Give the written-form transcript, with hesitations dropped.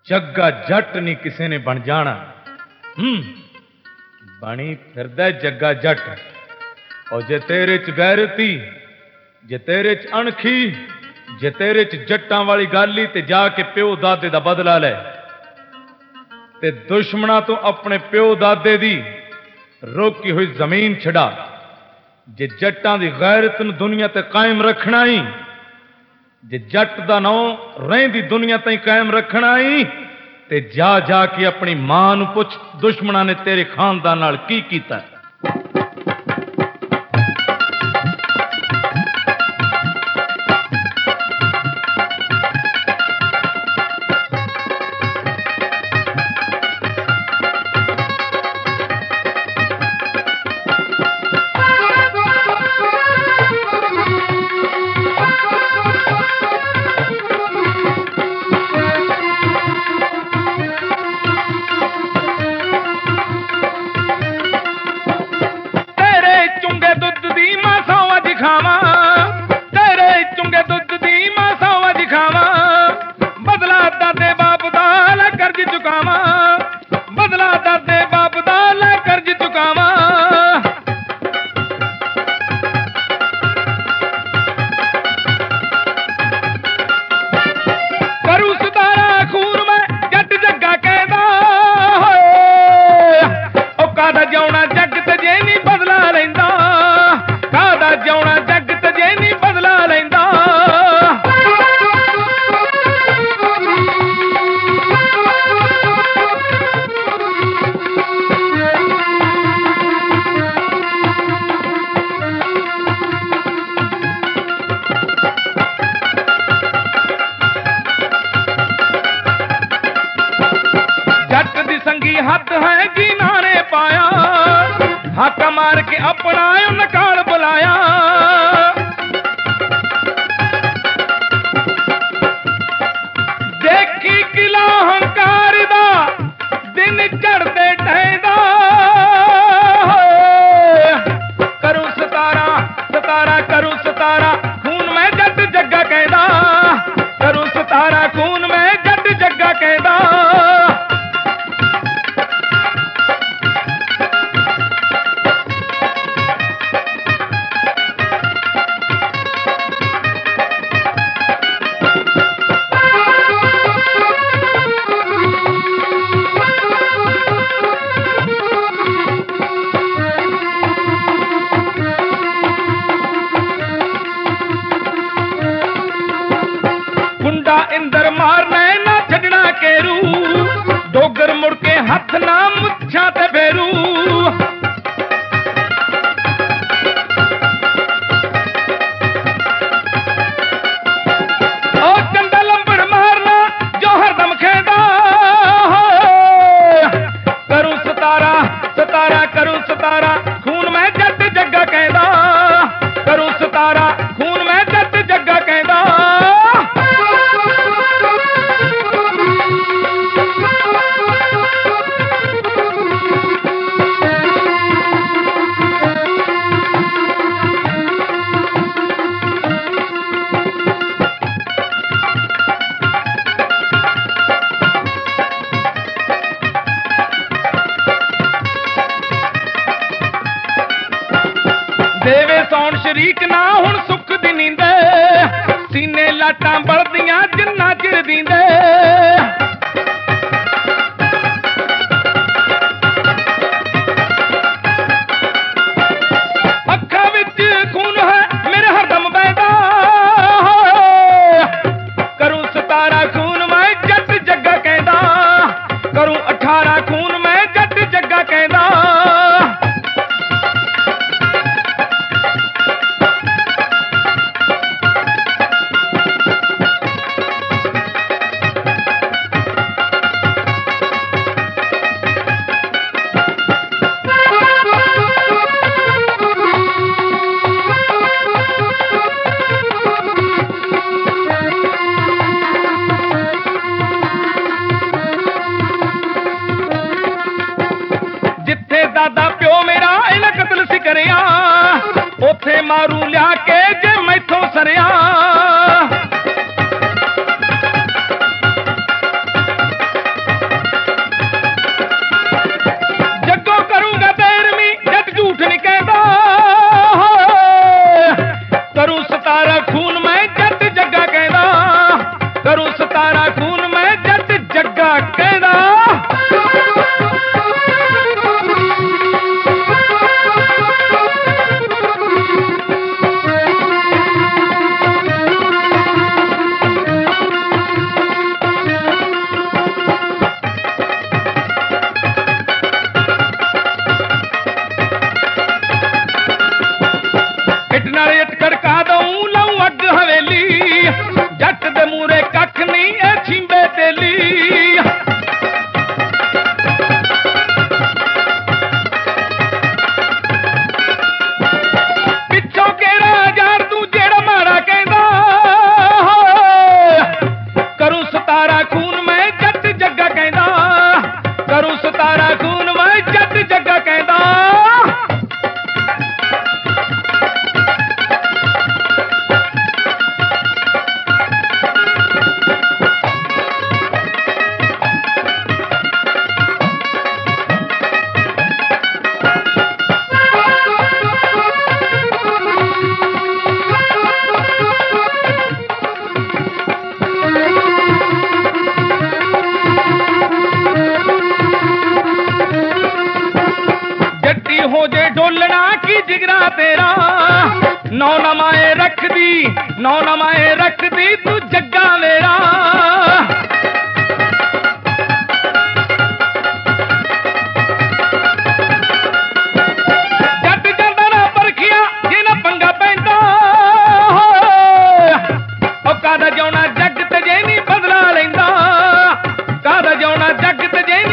जग्गा जट नहीं किसी ने बन जाना। बनी फिरदा जग्गा जट। और जे तेरे च गैरती, जे तेरे च अणखी, जे तेरे च जट्टां वाली गाली ते जाके प्यो दादे दा बदला लै ते दुश्मना तो अपने प्यो दादे दी रोकी हुई जमीन छड़ा। जे जट्टां दी गैरत नूं दुनिया ते कायम रखना ही, जे जट दा नौ रहिंदी दुनिया ताईं कायम रखना ही, ते जा जाके अपनी मां नूं पुछ दुश्मना ने तेरे खानदान नाल की कीता। हाका मार के अपना नकाल बुलाया। देखी किला हंकार दा दिन चढ़ते टहदा। करूं सतारा सतारा करूं सतारा खून में जट जग्गा कहदा। करूं सतारा खून में जट जग्गा कहदा। इंदर मारना ना छड़ना केरू। डोगर मुड़ के हथ ना मुछा ते फेरू। ओ चंदा लंबड़ मारना जो हरदम खेदा। करूं सतारा सतारा करूं सतारा खून में जट जग्गा कहदा। करूं सतारा खून में जट जग्गा कहदा। देवे सौन शरीक ना हुण सुख दी नींदे। सीने लाटां बलदियां जिन्ना चिर दींदे। अखां विच खून है मेरे हरदम बहदा। करूं सतारा खून मैं जट जग्गा कहदा। करूं 18 खून मैं जट जग्गा कहदा। दादा प्यो मेरा इन्हें कतल सी करिया। उथे मारू लिया के जे मैथों सरिया। ਨੌ ਨਵਾਂ ਰੱਖਦੀ ਤੂੰ ਜੱਗਾ ਮੇਰਾ। ਜੱਟ ਜਾਂਦਾ ਨਾ ਪਰਖਿਆ ਜੇ ਨਾ ਪੰਗਾ ਪੈਂਦਾ, ਉਹ ਕਾਹਦਾ ਜਿਉਣਾ ਜੱਗ ਤੇ ਜੇ ਨਹੀਂ ਬਦਲਾ ਲੈਂਦਾ, ਕਾਹਦਾ ਜਿਉਣਾ ਜੱਗ ਤੇ ਜੇ